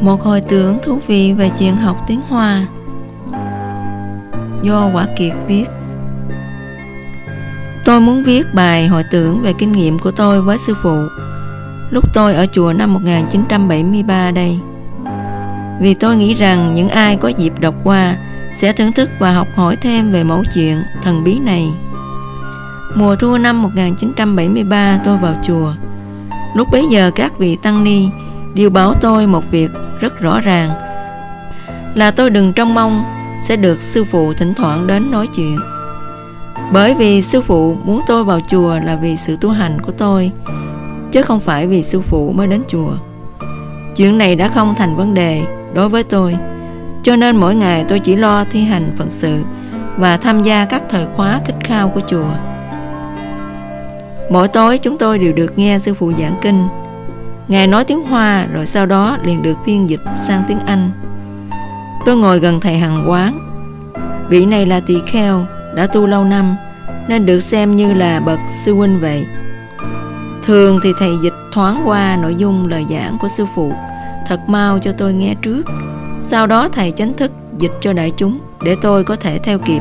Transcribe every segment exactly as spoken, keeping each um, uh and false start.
Một hồi tưởng thú vị về chuyện học tiếng Hoa, do Quả Kiệt viết. Tôi muốn viết bài hồi tưởng về kinh nghiệm của tôi với sư phụ lúc tôi ở chùa năm một nghìn chín trăm bảy mươi ba đây. Vì tôi nghĩ rằng những ai có dịp đọc qua sẽ thưởng thức và học hỏi thêm về mẫu chuyện thần bí này. Mùa thu năm một nghìn chín trăm bảy mươi ba tôi vào chùa. Lúc bấy giờ các vị tăng ni đều bảo tôi một việc rất rõ ràng, là tôi đừng trông mong sẽ được sư phụ thỉnh thoảng đến nói chuyện. Bởi vì sư phụ muốn tôi vào chùa là vì sự tu hành của tôi, chứ không phải vì sư phụ mới đến chùa. Chuyện này đã không thành vấn đề đối với tôi, cho nên mỗi ngày tôi chỉ lo thi hành phận sự và tham gia các thời khóa khích khao của chùa. Mỗi tối chúng tôi đều được nghe sư phụ giảng kinh. Ngài nói tiếng Hoa rồi sau đó liền được phiên dịch sang tiếng Anh. Tôi ngồi gần thầy Hằng Quán. Vị này là tỳ kheo, đã tu lâu năm nên được xem như là bậc sư huynh vậy. Thường thì thầy dịch thoáng qua nội dung lời giảng của sư phụ thật mau cho tôi nghe trước. Sau đó thầy chánh thức dịch cho đại chúng để tôi có thể theo kịp.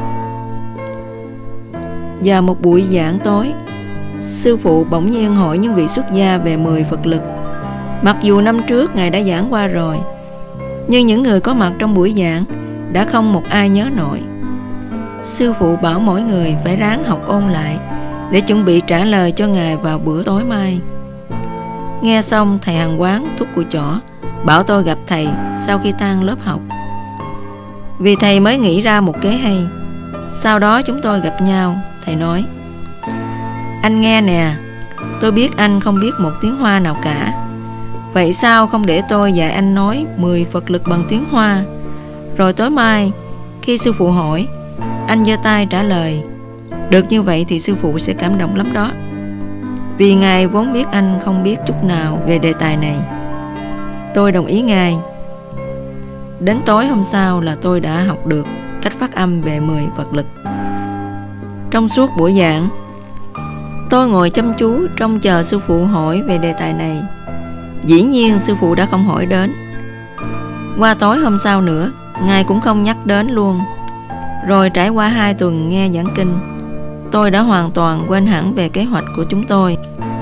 Vào một buổi giảng tối, sư phụ bỗng nhiên hỏi những vị xuất gia về mười Phật lực. Mặc dù năm trước Ngài đã giảng qua rồi, nhưng những người có mặt trong buổi giảng đã không một ai nhớ nổi. Sư phụ bảo mỗi người phải ráng học ôn lại để chuẩn bị trả lời cho Ngài vào bữa tối mai. Nghe xong, thầy Hằng Quán thúc cùi chỏ bảo tôi gặp thầy sau khi tan lớp học, vì thầy mới nghĩ ra một kế hay. Sau đó chúng tôi gặp nhau. Thầy nói: "Anh nghe nè, tôi biết anh không biết một tiếng Hoa nào cả. Vậy sao không để tôi dạy anh nói mười Phật lực bằng tiếng Hoa, rồi tối mai khi sư phụ hỏi, anh giơ tay trả lời. Được như vậy thì sư phụ sẽ cảm động lắm đó." Vì Ngài vốn biết anh không biết chút nào về đề tài này. Tôi đồng ý Ngài. Đến tối hôm sau là tôi đã học được cách phát âm về mười Phật lực. Trong suốt buổi giảng, tôi ngồi chăm chú trông chờ sư phụ hỏi về đề tài này. Dĩ nhiên sư phụ đã không hỏi đến. Qua tối hôm sau nữa, Ngài cũng không nhắc đến luôn. Rồi trải qua hai tuần nghe giảng kinh, tôi đã hoàn toàn quên hẳn về kế hoạch của chúng tôi.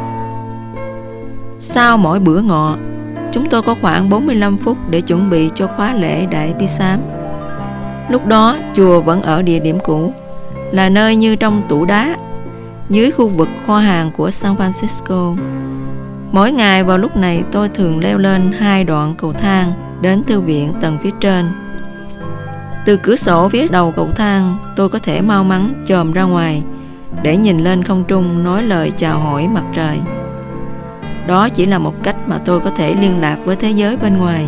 Sau mỗi bữa ngọ, chúng tôi có khoảng bốn mươi lăm phút để chuẩn bị cho khóa lễ Đại Bi Sám. Lúc đó chùa vẫn ở địa điểm cũ, là nơi như trong tủ đá, dưới khu vực kho hàng của San Francisco. Mỗi ngày vào lúc này tôi thường leo lên hai đoạn cầu thang đến thư viện tầng phía trên. Từ cửa sổ phía đầu cầu thang, tôi có thể mau mắn chồm ra ngoài để nhìn lên không trung nói lời chào hỏi mặt trời. Đó chỉ là một cách mà tôi có thể liên lạc với thế giới bên ngoài.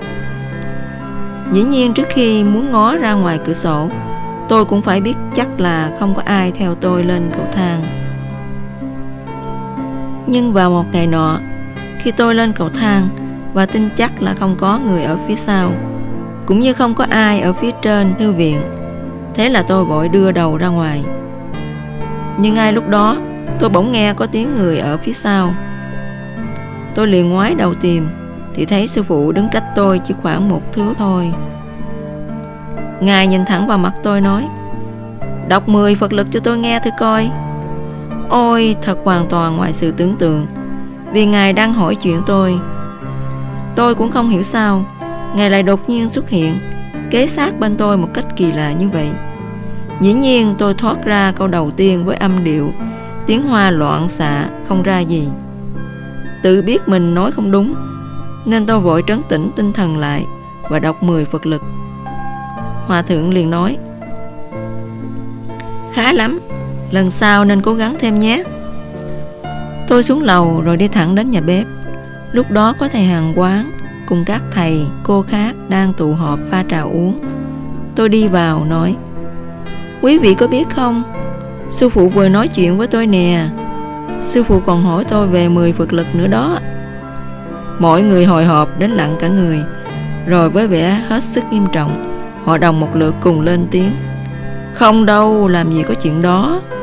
Dĩ nhiên trước khi muốn ngó ra ngoài cửa sổ, tôi cũng phải biết chắc là không có ai theo tôi lên cầu thang. Nhưng vào một ngày nọ, khi tôi lên cầu thang và tin chắc là không có người ở phía sau, cũng như không có ai ở phía trên thư viện, thế là tôi vội đưa đầu ra ngoài. Nhưng ngay lúc đó, tôi bỗng nghe có tiếng người ở phía sau. Tôi liền ngoái đầu tìm thì thấy sư phụ đứng cách tôi chỉ khoảng một thước thôi. Ngài nhìn thẳng vào mặt tôi nói: "Đọc mười Phật lực cho tôi nghe thử coi." Ôi, thật hoàn toàn ngoài sự tưởng tượng, vì Ngài đang hỏi chuyện tôi. Tôi cũng không hiểu sao Ngài lại đột nhiên xuất hiện kế sát bên tôi một cách kỳ lạ như vậy. Dĩ nhiên tôi thoát ra câu đầu tiên với âm điệu tiếng Hoa loạn xạ không ra gì. Tự biết mình nói không đúng, nên tôi vội trấn tĩnh tinh thần lại và đọc mười Phật lực. Hòa thượng liền nói: "Khá lắm, lần sau nên cố gắng thêm nhé." Tôi xuống lầu rồi đi thẳng đến nhà bếp. Lúc đó có thầy Hằng Quán cùng các thầy, cô khác đang tụ họp pha trà uống. Tôi đi vào nói: "Quý vị có biết không, sư phụ vừa nói chuyện với tôi nè. Sư phụ còn hỏi tôi về mười Phật lực nữa đó." Mọi người hồi hộp đến lặng cả người. Rồi với vẻ hết sức nghiêm trọng, họ đồng một lượt cùng lên tiếng: "Không đâu, làm gì có chuyện đó."